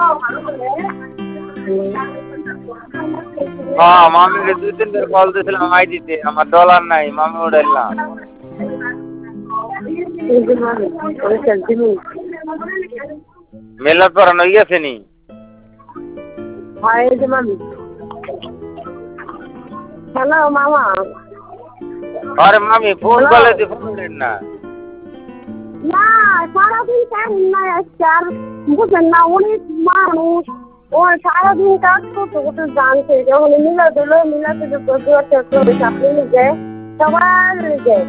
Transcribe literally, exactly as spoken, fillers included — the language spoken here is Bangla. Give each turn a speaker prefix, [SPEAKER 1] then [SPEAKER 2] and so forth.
[SPEAKER 1] হ্যাঁ মামিকে দুই তিনবার কল দিয়েছিলাম আইডিতে আমার ডলার নাই মামি উঠাইলাম মেলার পড়ানো গেছে নি
[SPEAKER 2] হ্যালো মামা
[SPEAKER 1] আরে মামি ফোন করলে তুই ফোন করেন না
[SPEAKER 2] না সারাদিন কাজ নাই আজকে আর বুঝেন না অনেক মানুষ ও সারাদিন কাজ করতে করতে জানছে যখন মিলা দিল মিলাতে আপনি যায় সবার যায়